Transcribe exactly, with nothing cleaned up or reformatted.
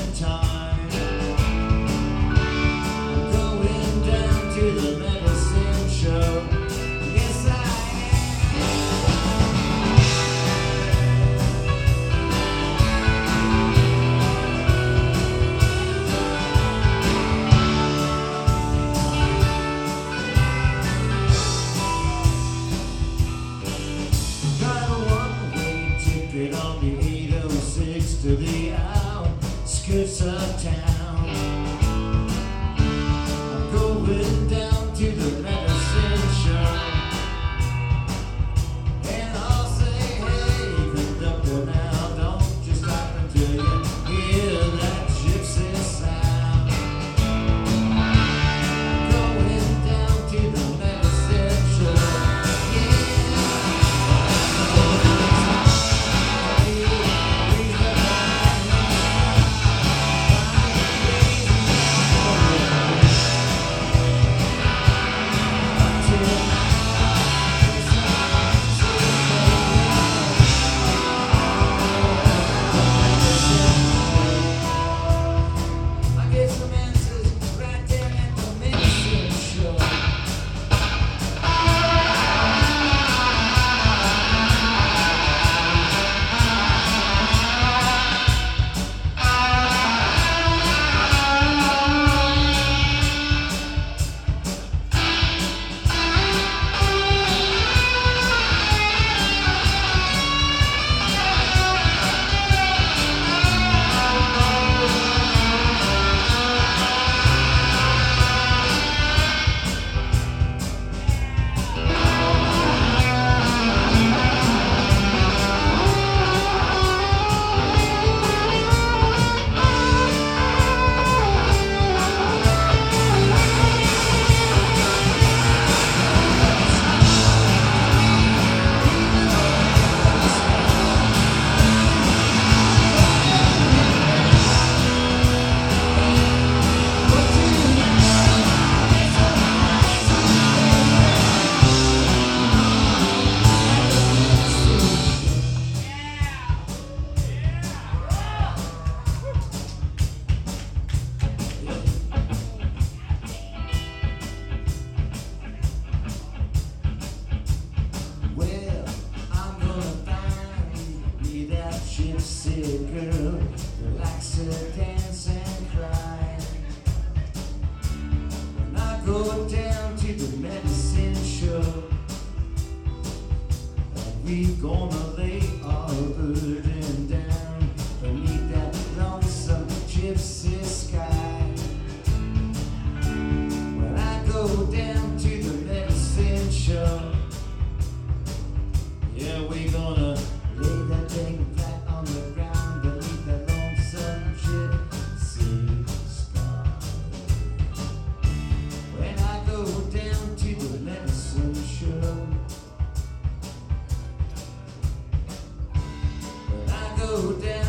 time. I'm going down to the medicine show. Yes, I on the eight oh six to the outskirts of town. I'm going down to the medicine show, and I'll say, hey, conductor, now don't you stop until you hear that gypsy sound. I'm going down to the medicine show. Gypsy girl that likes to dance and cry. When I go down to the medicine show, we gonna lay our burden down beneath that lonesome gypsy sky. When I go down to the medicine show, yeah, we gonna lay that thing flat on the ground beneath that lonesome gypsy sky. When I go down to the medicine show, when I go down